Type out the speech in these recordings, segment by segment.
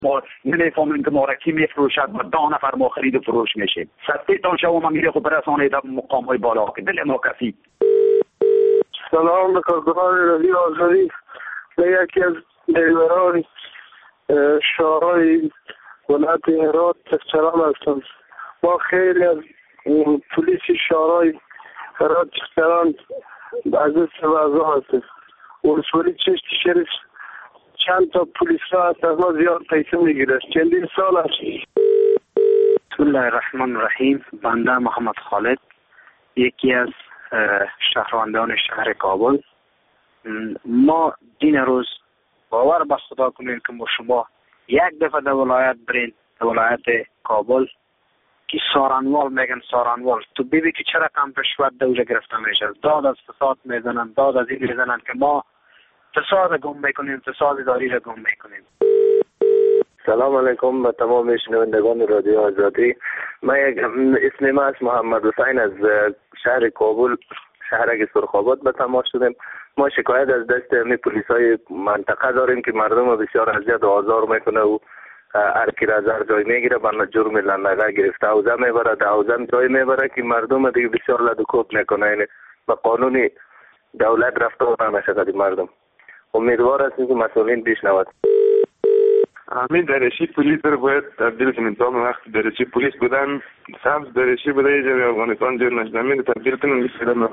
ما نمیفهمیم که ما را کی میفروشد و 10 نفر ما خرید و فروش میشیم. 100 تان شما میره خب برسانه در مقام های بالا که دل ما کسی. سلام به کارکنان رادیو آزادی. به یکی از ڈرایوران شاهرای ولایت هرات سلام هستم. ما خیلی از پلیس شاهرای هرات چکران از دست وضع هستیم. ولسوالی چشت شریف چند تا پلیس ها هست از ما زیاد پیسه میگیره. چندین سال هست. بسم الله الرحمن الرحیم. بنده محمد خالد، یکی از شهروندان شهر کابل. ما دین روز باور به خدا کنیم که شما یک دفعه در ولایت برین، در ولایت کابل که سارنوال میگن سارنوال، تو ببین که چه رقم رشوت دوله گرفته میشه. داد از فساد میزنن، داد از این میزنن که ما فساد گم میکنیم، فساد اداری را گم میکنیم. سلام علیکم به تمام شنوندگان رادیو آزادی. اسم من است محمد حسین از شهر کابل، شهرک سرخاباد به تماس شدیم. ما شکایت از دست همین پلیسای منطقه داریم که مردم بسیار اذیت و آزار میکنه و هر کی را هزار جای میگیره به جرم لندگه گرفته حوزه میبره، در حوزه جای میبره که مردم دیگه بسیار لد و کوب میکنه. یعنی به قانون دولت رفتار نمیشه کردی مردم. امیدوار هستیم که مسئولین بشنود. همین درشی پلیس رو باید تبدیل کنیم. تا وقت درشی پلیس بودن سبز درشی بوده یه جای افغانستان جور نشد. همین تبدیل کنیم بسیدن.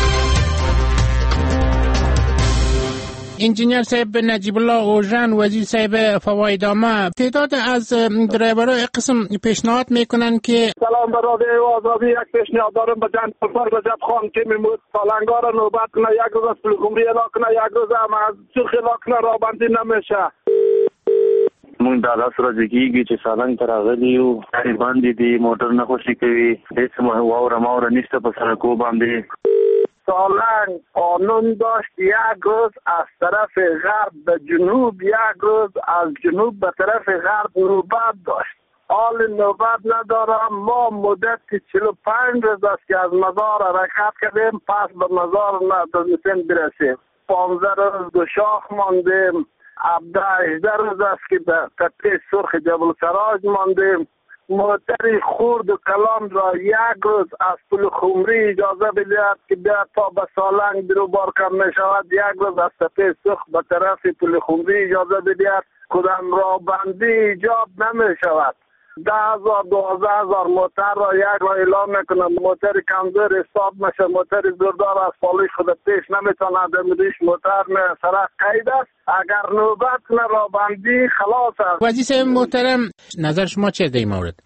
انجینیر صاحب نجیب الله اوژن، وزیر صاحب فوایدامه، تعداد از درایورها قسم پیشنهاد میکنن که سلام به رادیو آزادی. یک پیشنهاد دارم به جناب پروفسور رجب خان که میمود سالنگا را نوبت کنه، یک روز از پلخمری اعلام کنه، یک روز هم از سرخ اعلام کنه، رابندی نمیشه. مونږ د الله سره جګیږي چې سالنګ ته راغلي یو باندې دی موټر نه خوشي کوي، هیڅ واوره ماوره نشته په سړکو باندې. سالنگ قانون داشت یک روز از طرف غرب به جنوب، یک روز از جنوب به طرف غرب نوبت داشت. حال نوبت ندارم. ما مدت 45 روز است که از مزار حرکت کردیم، پس به مزار ندونستیم برسیم. 15 روز دو شاخ ماندیم. 17-18 روز است که به تپه سرخ جبل سراج ماندیم. موتری خورد و کلان را یک روز از پل خمری اجازه بدهد که بیاد تا به سالنگ برو بار کم نشود، یک روز از تپه سرخ به طرف پل خمری اجازه بدهد. کدام راه بندی ایجاب نمی شود. 10,000-12,000 موتر را یک را اعلام میکنم. موتر کمزور حساب میشه، موتر زوردار از پالیش خود پیش نمیتونه، دمیدیش موتر سرک قید است. اگر نوبت کنه راه بندی خلاص است. وزیر محترم، نظر شما چیه در این مورد؟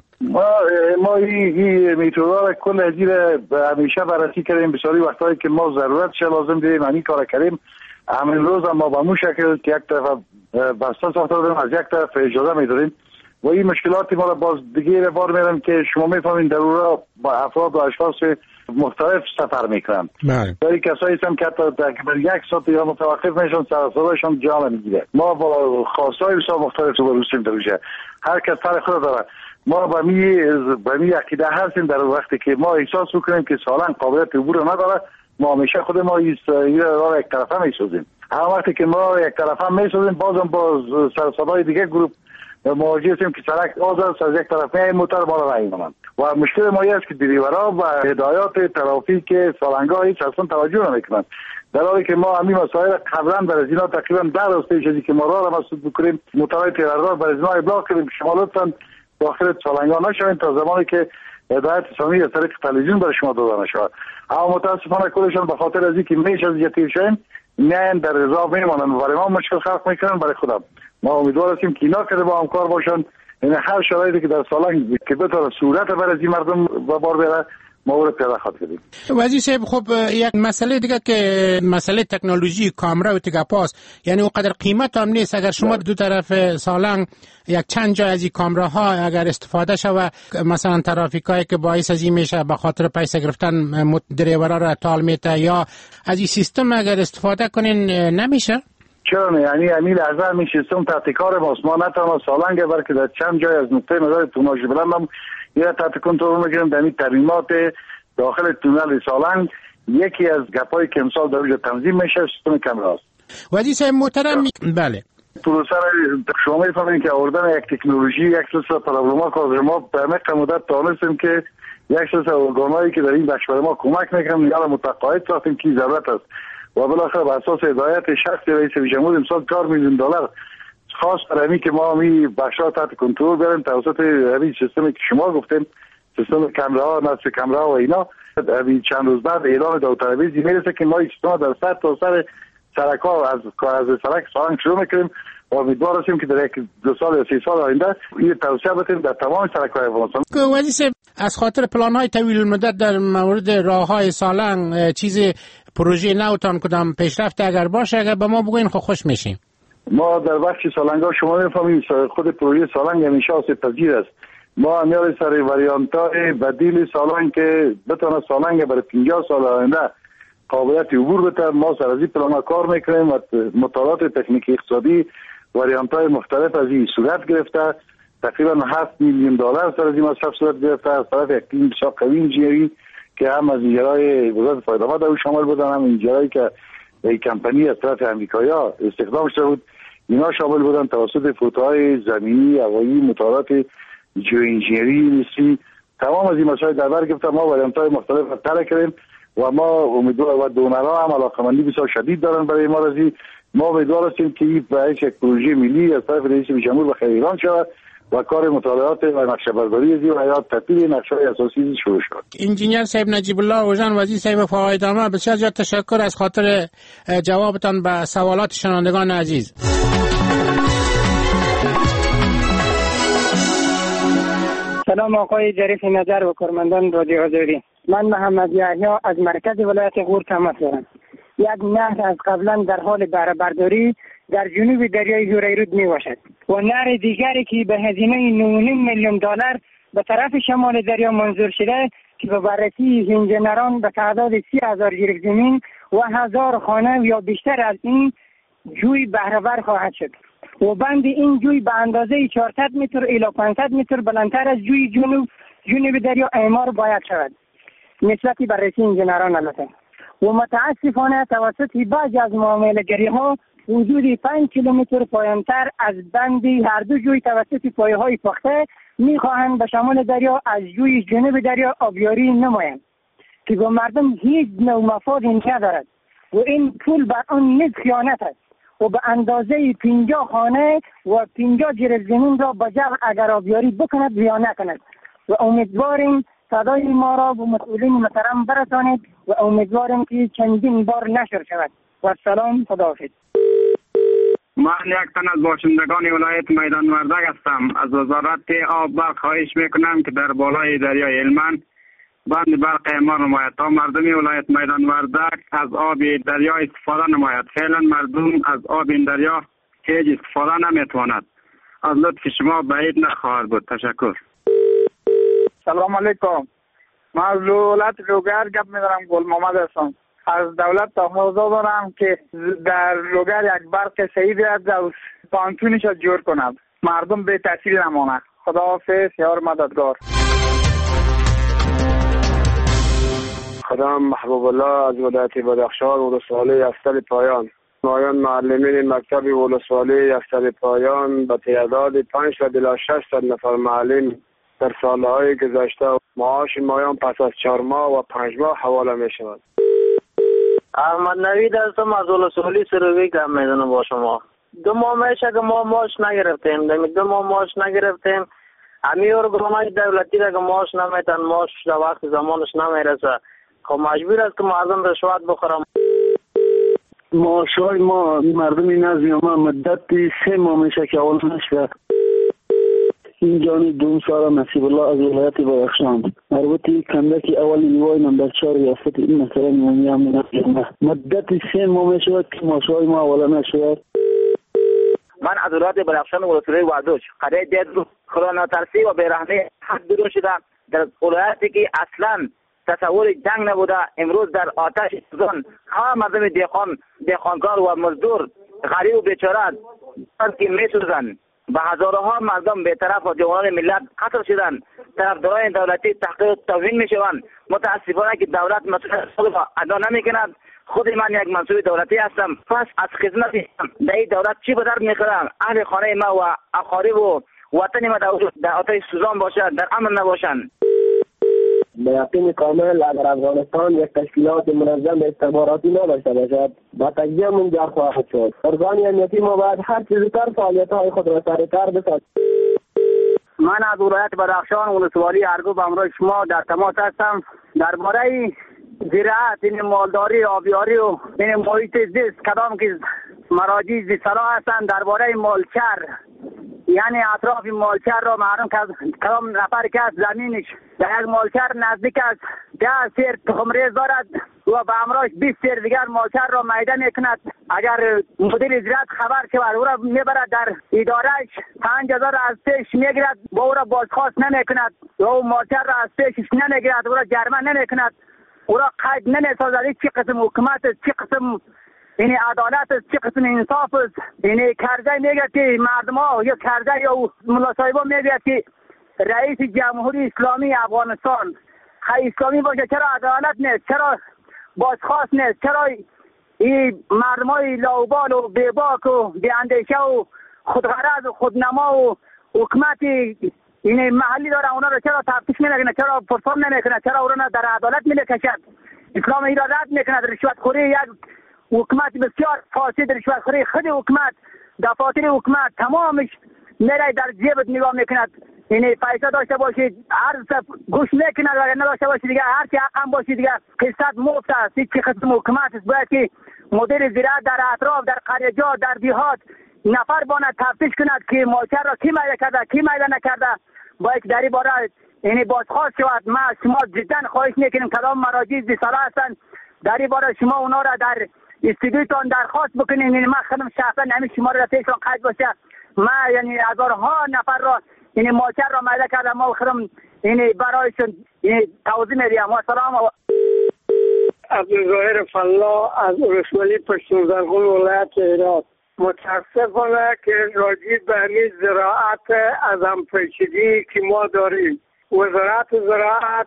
ما این میتودا را کل ازیر همیشه بررسی کردیم. بسیاری وقتایی که ما ضرورتش لازم دیدیم همین کار کردیم. همین روز هم ما به مو شکل که یک طرف بستن ساخته بودیم، از یک طرف اجازه میدادیم و این مشکلاتی ما را باز دیگه بار میرم که شما میفهمین در اون را با افراد و اشخاص مختلف سفر میکنن. داری کسایی هم که تقریبا یک ساعت یا متوقف میشن، سر صدایشان جا نمیگیره. ما با خواستهای بسیار مختلف رو بروسیم در روشه. هر کس طرح خود داره. ما با می عقیده هستیم در وقتی که ما احساس بکنیم که سالنگ قابلیت عبور نداره، ما همیشه خود ما این را یک طرفه میسازیم. هر وقتی که ما یک طرفه میسازیم بازم با سر صدای دیگه گروه مواجه هستیم که سرک آزاد از یک طرف میای موتر بالا نمیمونن و مشکل ما است که دریورها و هدایات ترافیک سالنگ‌ها هیچ اصلا توجه نمیکنن، در حالی که ما همین مسائل قبلا برای اینا تقریبا 10 روز پیش که ما راه را مسدود بکنیم موترهای تیرانداز برای اینا ابلاغ کردیم شما لطفا داخل سالنگ‌ها نشوین تا زمانی که هدایت اسلامی از طریق تلویزیون برای شما داده نشود. اما متاسفانه کلشون به خاطر از اینکه میشه از یتیم شویم نه در رضا میمونن و برای ما مشکل خلق میکنن. برای خودم ما امیدوار هستیم که اینا که با همکار باشن، این هر شرایطی که در سالنگ که بتونه صورت برای این مردم به بار بره ما رو پیاده خواهد کردیم. وزیر صاحب، خب یک مسئله دیگه که مسئله تکنولوژی کامرا و تگاپاس، یعنی اونقدر قیمت هم نیست. اگر شما دو طرف سالنگ یک چند جای از این کامراها اگر استفاده شود، مثلا ترافیکایی که باعث از این میشه به خاطر پیسه گرفتن دریورا را تال میته، یا از این سیستم اگر استفاده کنین نمیشه؟ چرا نه؟ یعنی همین لحظه همین سیستم تحت کار ماست. ما نه تنها سالنگ بلکه در چند جای از نقطه نظر توناژ بلند هم یه تحت کنترل میگیریم. در این ترمیمات داخل تونل سالنگ یکی از گپایی که امسال در اونجا تنظیم میشه سیستم کامراست. وزیر صاحب محترم، بله، پروسه شما میفهمید که آوردن یک تکنولوژی یک سلسله پروبلما که ما به همه مدت دانستیم که یک سلسله ارگانایی که در این بخش برای ما کمک میکنن یا متقاعد ساختیم که ضرورت است و بالاخره بر اساس هدایت شخص رئیس جمهور امسال $4 میلیون خاص برای که ما می بخشا تحت کنترل بیاریم توسط همین سیستمی که شما گفتیم، سیستم کامراها، نصب کامراها و اینا. همین چند روز بعد اعلام داوطلبی میرسه که ما این سیستم در سر تا سر سرک‌ها از سرک سالنگ شروع میکنیم و امیدوار هستیم که در 2 سال یا 3 سال آینده این توسعه بتیم در تمام سرک‌های افغانستان. وزیر از خاطر پلان‌های طویل المدت در مورد راه‌های سالنگ چیز پروژه نوتان کدام پیشرفت اگر باشه اگر به ما بگوین خوش میشیم. ما در بخش سالنگ‌ها شما می‌فهمید خود پروژه سالنگ همیشه آسیب‌پذیر است. ما میاریم سر واریانت‌های بدیل سالنگ که بتونه سالنگ برای 50 سال آینده قابلیت عبور بده. ما سر از این پلان‌ها کار می‌کنیم و مطالعات تکنیکی اقتصادی واریانت‌های مختلف از این صورت گرفته. تقریبا $7 میلیون سر از این مصرف صورت گرفته از طرف یک تیم بسیار قوی انجینری که هم از انجینرهای وزارت فایده‌مند او شامل بودن، هم انجینرایی که یک کمپانی از طرف امریکایی‌ها استخدام شده بود اینا شامل بودن. توسط فوتوهای زمینی، هوایی، مطالعات جو انجینری نیستی تمام از این مسائل در بر گرفته. ما واریانت‌های مختلف را طرح کردیم و ما امیدوار و دونرها هم علاقه‌مندی بسیار شدید دارن برای ما رازی. ما امیدوار هستیم که این یک پروژه ملی از طرف رئیس جمهور به خیر ایران شود و کار مطالعات و نقشه برداری از این و یا تطبیق نقشه‌های اساسی شروع شد. انجینیر صاحب نجیب الله اوژن وزیر صاحب فایده‌مند، بسیار زیاد تشکر از خاطر جوابتان به سوالات شنوندگان عزیز. سلام آقای ظریف نظر و کارمندان رادیو آزادی. من محمد یحیی از مرکز ولایت غور تماس دارم. یک نهر از قبلا در حال بهره برداری در جنوب دریای هوریرود می باشد و نهر دیگری که به هزینه $9.5 میلیون به طرف شمال دریا منظور شده که به بررسی انجینران به تعداد 30,000 جریب زمین و 1000 خانه یا بیشتر از این جوی بهره بر خواهد شد و بند این جوی به اندازه 400 متر الی 500 متر بلندتر از جوی جنوب دریا اعمار باید شود نسبت بررسی انجینران البته. و متاسفانه توسط بعضی از معامله‌گری‌ها حدود 5 کیلومتر پایین‌تر از بند هر دو جوی توسط پایه‌های پخته می‌خواهند به شمال دریا از جوی جنوب دریا آبیاری نمایند که به مردم هیچ نوع مفادی ندارد و این پول بر آن نیز خیانت است و به اندازه 50 خانه و 50 جریب زمین را به جو اگر آبیاری بکند یا نکند و امیدواریم صدای ما را به مسئولین محترم برسانید و امیدواریم که چندین بار نشر شود و سلام، خداحافظ. من یک تن از باشندگان ولایت میدان وردک هستم. از وزارت آب برق خواهش میکنم که در بالای دریای هلمند بند برق اعمار نماید تا مردم ولایت میدان وردک از آب دریا استفاده نماید. فعلا مردم از آب این دریا هیچ استفاده نمیتواند. از لطف شما بعید نخواهد بود. تشکر. سلام علیکم. من از دولت لوگر گپ می‌دارم. گل محمد هستم. از دولت تقاضا دارم که در لوگر یک برق صحیح بیاد و پانتونش را جور کند. مردم به تحصیل نماند. خداحافظ، یار مددگار. خدام محبوب الله از ولایت بدخشان ولسوالی افسر پایان. مایان معلمین مکتب ولسوالی افسر پایان به تعداد 5,600 نفر معلم در سالهای گذشته معاش مایان پس از 4 ماه و 5 ماه حواله می شود. احمد نوید هستم از ولسوالی سروی گم میدونم با شما. 2 ماه میشه که ما معاش نگرفتیم. 2 ماه معاش نگرفتیم. همین ارگانای دولتی را که معاش نمیتن، معاش در وقت زمانش نمیرسه. خب مجبور است که مردم رشوت بخورم. معاشای ما مردم نزدی ما مدت 3 ماه میشه که اول نشده. این جانی دوم سارا نصیب الله از ولایت بدخشان. مربوطی کندکی اول ایوای نمبر 4 ریاست این مثلا نومی هم مدت 3 ماه میشه که معاشای ما اولا نشده. من از ولایت بدخشان ولسوالی وردوج قضیه دید رو خدا ناترسی و بیرحمی حد درون شدم در ولایتی که اصلا تصور جنگ نبوده. امروز در آتش سوزان همه مردم دهقانکار و مزدور غریب و بیچاره که میسوزند. به هزارها مردم بی‌طرف و جوانان ملت قتل شدند. طرفداران دولتی تحقیر و توهین میشوند. متاسفانه که دولت مسئول خود را ادا نمیکند. خود من یک منصوب دولتی هستم، پس از خدمت در این دولت چی به درد میخورم؟ اهل خانه ما و اقارب و وطن ما در آتش سوزان باشد، در امن نباشند. به یقین کامل اگر افغانستان یک تشکیلات منظم استخباراتی نداشته باشد با تجزیه منجر خواهد شد. ارگان امنیتی ما باید هر چیز زودتر فعالیت‌های خود را سریع‌تر بسازد. من از ولایت بدخشان ولسوالی ارگو به همراه شما در تماس هستم. درباره زراعت، این مالداری، آبیاری و این محیط زیست کدام که مراجع زیست‌سرا هستند، درباره مالچر، یعنی اطراف مالچر را معلوم کدام نفر که از زمینش در یک مالچر نزدیک است 10 سیر تخمریز دارد و به همراهش 20 سیر دیگر مالچر را میده میکند. اگر مدیر زراعت خبر شود او را میبرد در ادارهش 5000 از پیش میگیرد، با او را بازخواست نمیکند و او مالچر را از پیشش نمیگیرد، او را جرمه نمیکند، او را قید نمیسازد. چه قسم حکومت است، چه قسم این عدالت است، چه قسم انصاف است؟ این کرده میگه که مردم ها یا کرده یا ملا صاحبا میگه که رئیس جمهوری اسلامی افغانستان اسلامی باشه، چرا عدالت نیست؟ چرا بازخواست نیست؟ چرا این مردم های لاوبال و بیباک و بیاندیشه و خودغرض و خودنما و حکومت این محلی داره اونا رو چرا تفتیش نمیکنه؟ چرا پرسان نمیکنه؟ چرا اونا در عدالت نمیکشد؟ اسلام ایرا رد میکند. رشوت خوری یک حکومت بسیار فاسد، رشوت خوری خود حکومت، دفاتر حکومت تمامش میره در جیبت نگاه میکند. این پیسه داشته باشید هر گوش میکند، اگر نداشته باشید دیگه هر چی حقم باشید دیگه قسط مفت است. چه قسم حکومت است؟ باید که مدیر زراعت در اطراف، در قریه‌جات، در دیهات نفر باید تفتیش کند که مالچر را کی میده کرده، کی میده نکرده. باید در این باره این بازخواست شود. ما شما جدا خواهش میکنیم کدام مراجع زیست‌سرا هستند در این باره شما اونا را در استودیوتان درخواست بکنین. یعنی من خودم شخصا همین شما را پیشون قید باشه، ما یعنی هزارها نفر را این مالچر را میده کردم، ما خودم این برایشون توضیح میدیم. و سلام. عبدالظاهر فلاح از ولسوالی پشتون زرغون ولایت هرات. متاسفانه که راجع به همین زراعت از هم پیچیدگی که ما داریم، وزارت زراعت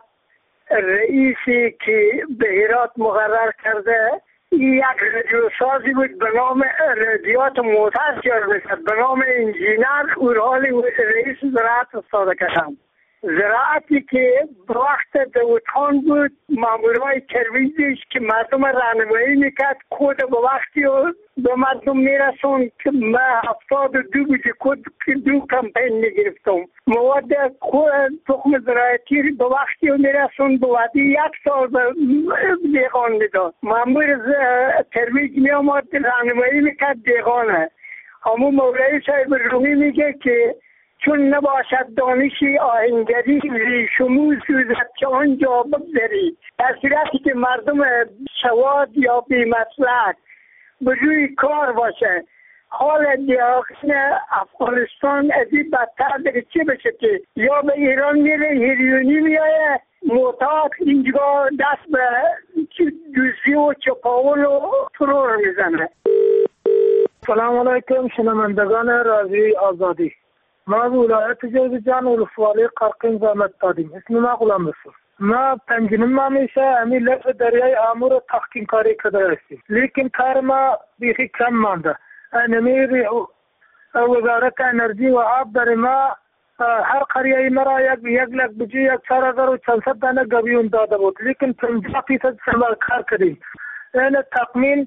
رئیسی که به هرات مقرر کرده یک رادیو سازی بود به نام رادیات موتاز جار بشد به نام انجینر او حال رئیس زراعت استاده کردم. زراعتی که وقت داود خان بود مامورای ترویجش که مردم راهنمایی میکرد کد به وقتی و به مردم میرسون که من 72 بود کد دو کمپین میگرفتم. مواد تخم زراعتی به وقتی و میرسون به وقتی 1 سال دیگان میداد. مامور ترویج میامد راهنمایی میکرد دیگانه. همون مولای صاحب رومی میگه که چون نباشد دانشی آهنگری ریشمو سوزد که آنجا بگذری. در صورتی که مردم سواد یا بی‌مسلک به روی کار باشه، حال دیاقین افغانستان از این بدتر دیگه چه بشه که یا به ایران میره هریونی میایه معتاد اینجا دست به جزی و چپاول و ترور میزنه. سلام علیکم شنوندگان رادیوی آزادی. ما ولایت جوزجان ولسوالی قرقین زحمت دادیم. اسم ما غلام رسول. ما پنجم ما میشه امی لفظ دریای آمور رو تحقیق کاری کرده هستیم، لیکن کار ما بیخی کم مانده. انمیر وزارت انرژی و آب در ما هر قریه مرا یک لک بجی 4400 دانه گبیون داده بود، لیکن 50% سوال کار کردیم. این تقمین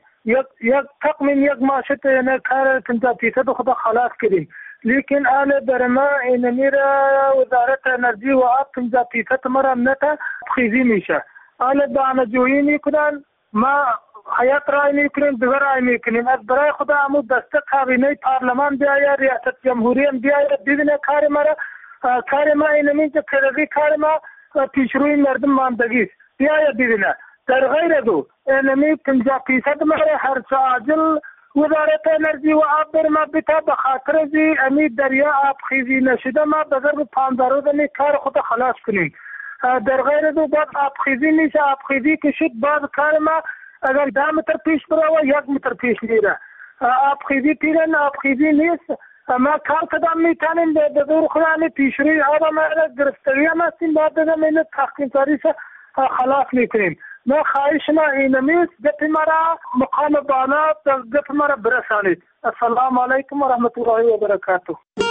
یک ماشت این کار 50% خدا خلاص کردیم، لیکن آل در ما این میر وزارت انرژی و آب 50% مرا نتا خیزی میشه. آل دانه جویی میکنن، ما حیات رای میکنیم، دیگر رای میکنیم. از برای خدا همون دسته کابینه پارلمان بیاید، ریاست جمهوری هم بیاید ببینه کار ما اینمی که ترقی کار ما پیشروی مردم ماندگی بیاید ببینه. در غیر دو اینمی 50% مرا هر چه عاجل وزارت انرژی و آب در ما بتا به خاطر زی امی دریا آب خیزی نشده ما بذر پاندارو دنی کار خود خلاص کنیم. در غیر دو بعد آب خیزی میشه، آب خیزی کشید باز کار ما اگر 10 متر پیش بره و 1 متر پیش میره. آب خیزی پیرن آب خیزی نیست. ما کار کدام میتونیم به دور خلانی پیشروی آب ما گرفتگی هم هستیم، بعد دادم این تحقیم کاری خلاص میکنیم. ما خواهش ما اینمیست گپ مرا مقام بالا گپ مرا برسانید. السلام علیکم و رحمت الله و برکاته.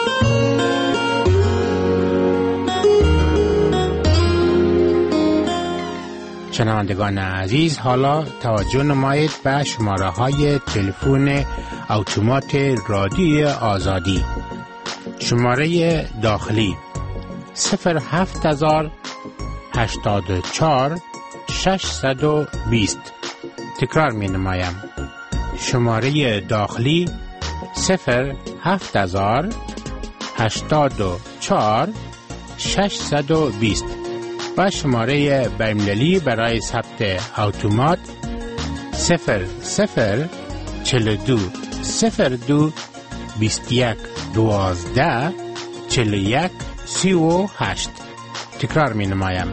شنوندگان عزیز، حالا توجه نمایید به شماره های تلفن اتومات رادیو آزادی. شماره داخلی 07084 620. تکرار می نمایم. شماره داخلی 07084 620 و شماره بین‌المللی برای ثبت اتومات 0042 02 21 12 41 38. تکرار می نمایم.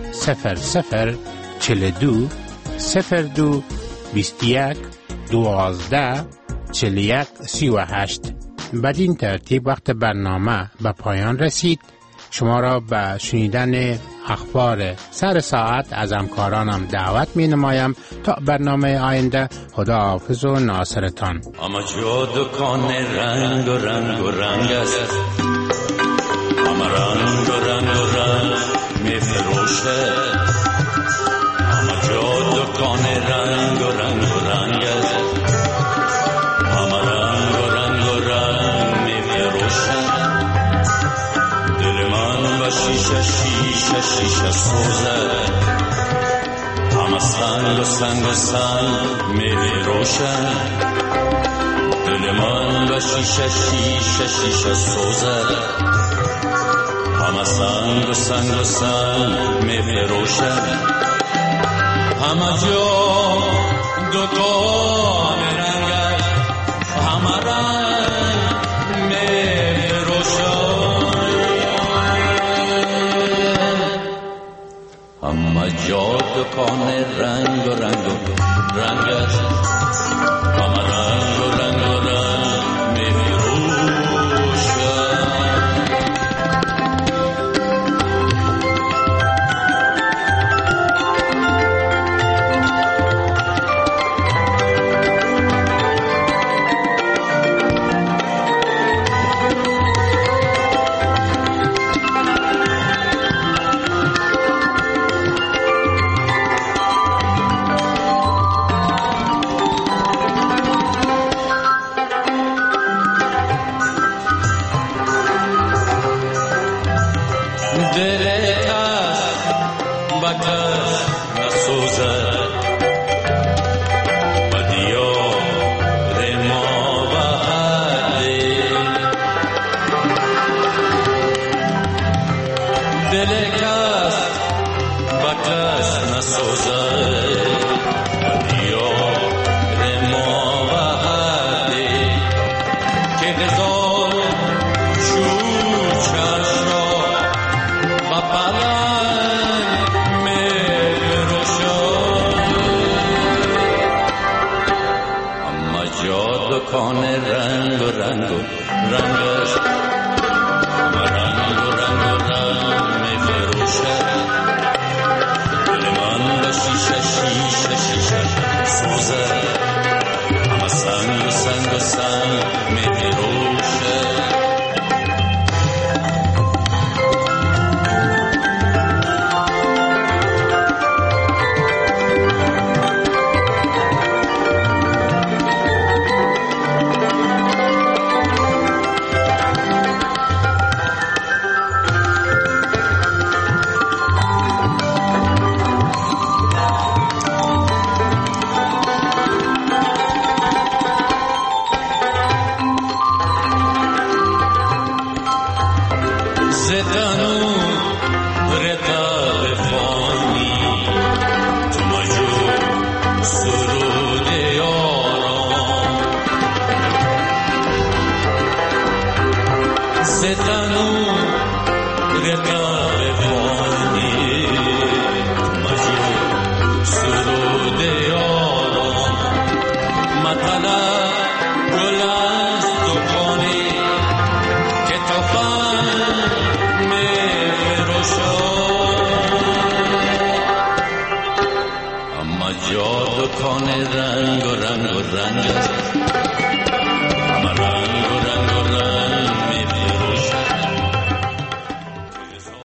0042 02 21 12 41 38. بدین ترتیب وقت برنامه به پایان رسید. شما را به شنیدن اخبار سر ساعت از همکارانم دعوت می نمایم تا برنامه آینده. خدا حافظ و ناصرتان. اما جا دکان رنگ و رنگ و رنگ است، اما رنگ و رنگ و رنگ می فروشه. اما جا دکان رنگ و رنگ و رنگ است، اما رنگ و رنگ و رنگ می فروشه. دل من و شیشه شیشه شیشه سوزه، همه سنگ و سنگ و سنگ می روشن. دل من و شیشه شیشه شیشه سوزه، همه سنگ و سنگ و سنگ می روشن. همه جا دکان رنگ همه رنگ می روشن. همه جا دکان رنگ و رنگ و رنگ است، همه رنگ و رنگ و رنگ می روشن. رنگ و رنگ و رنگ است